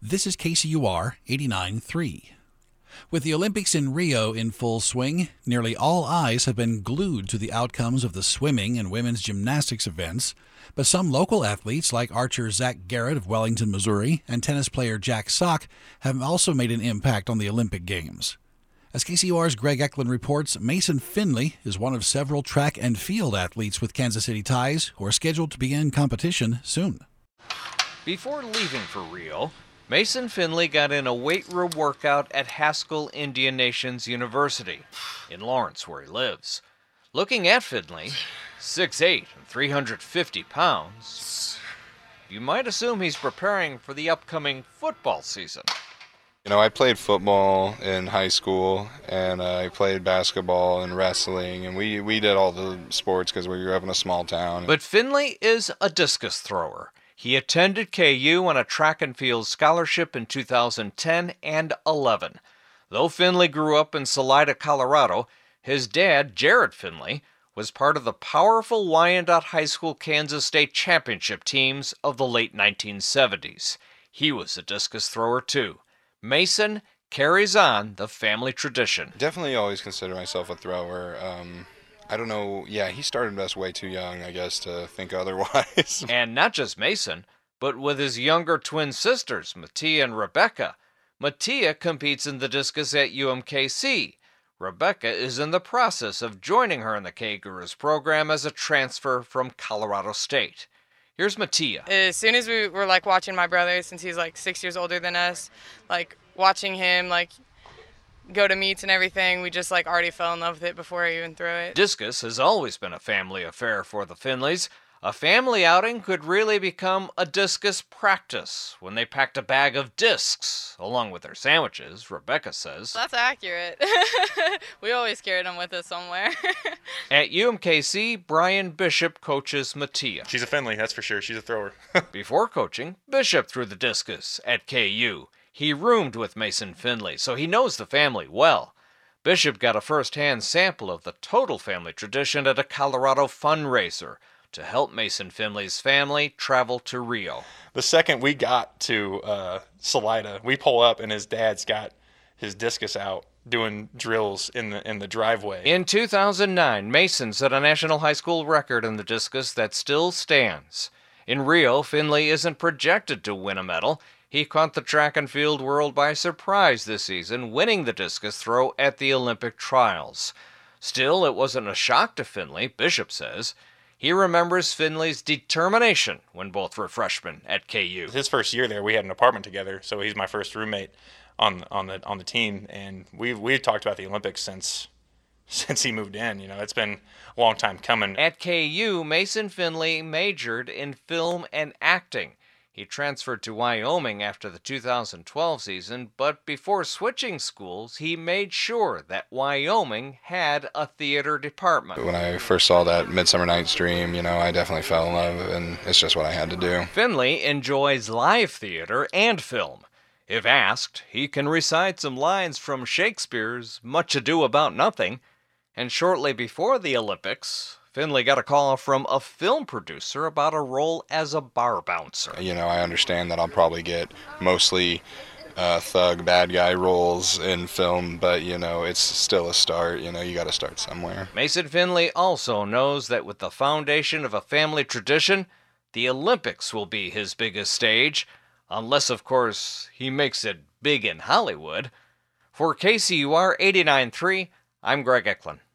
This is KCUR 89.3. With the Olympics in Rio in full swing, nearly all eyes have been glued to the outcomes of the swimming and women's gymnastics events. But some local athletes, like archer Zach Garrett of Wellington, Missouri, and tennis player Jack Sock, have also made an impact on the Olympic Games. As KCUR's Greg Eklund reports, Mason Finley is one of several track and field athletes with Kansas City ties who are scheduled to begin competition soon. Before leaving for Rio, Mason Finley got in a weight room workout at Haskell Indian Nations University in Lawrence, where he lives. Looking at Finley, 6'8" and 350 pounds, you might assume he's preparing for the upcoming football season. You know, I played football in high school, and I played basketball and wrestling, and we did all the sports because we grew up in a small town. But Finley is a discus thrower. He attended KU on a track and field scholarship in 2010 and 11. Though Finley grew up in Salida, Colorado, his dad, Jared Finley, was part of the powerful Wyandotte High School Kansas State championship teams of the late 1970s. He was a discus thrower too. Mason carries on the family tradition. Definitely always consider myself a thrower. I don't know. Yeah, he started us way too young, I guess, to think otherwise. And not just Mason, but with his younger twin sisters, Mattia and Rebecca. Mattia competes in the discus at UMKC. Rebecca is in the process of joining her in the K-Gurus program as a transfer from Colorado State. Here's Mattia. As soon as we were watching my brother, since he's 6 years older than us, watching him go to meets and everything, we just already fell in love with it before I even threw it. Discus has always been a family affair for the Finleys. A family outing could really become a discus practice when they packed a bag of discs along with their sandwiches, Rebecca says. That's accurate. We always carried them with us somewhere. At UMKC, Brian Bishop coaches Mattia. She's a Finley, that's for sure. She's a thrower. Before coaching, Bishop threw the discus at KU. He roomed with Mason Finley, so he knows the family well. Bishop got a first-hand sample of the total family tradition at a Colorado fundraiser to help Mason Finley's family travel to Rio. The second we got to Salida, we pull up and his dad's got his discus out doing drills in the driveway. In 2009, Mason set a national high school record in the discus that still stands. In Rio, Finley isn't projected to win a medal. He caught the track and field world by surprise this season, winning the discus throw at the Olympic trials. Still, it wasn't a shock to Finley, Bishop says. He remembers Finley's determination when both were freshmen at KU. His first year there, we had an apartment together, so he's my first roommate on the team, and we've talked about the Olympics since he moved in. It's been a long time coming. At KU, Mason Finley majored in film and acting. He transferred to Wyoming after the 2012 season, but before switching schools, he made sure that Wyoming had a theater department. When I first saw that Midsummer Night's Dream, I definitely fell in love, and it's just what I had to do. Finley enjoys live theater and film. If asked, he can recite some lines from Shakespeare's Much Ado About Nothing. And shortly before the Olympics, Finley got a call from a film producer about a role as a bar bouncer. I understand that I'll probably get mostly thug, bad guy roles in film, but, it's still a start. You got to start somewhere. Mason Finley also knows that with the foundation of a family tradition, the Olympics will be his biggest stage, unless, of course, he makes it big in Hollywood. For KCUR 89.3, I'm Greg Eklund.